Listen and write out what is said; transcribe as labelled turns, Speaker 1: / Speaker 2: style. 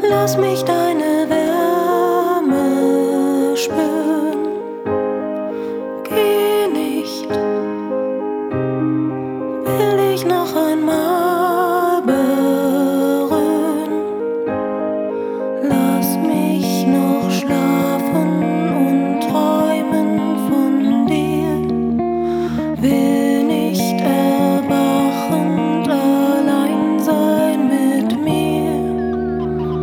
Speaker 1: Lass mich deine Wärme spüren. Geh nicht, will ich noch einmal berühren. Lass mich noch schlafen und träumen von dir.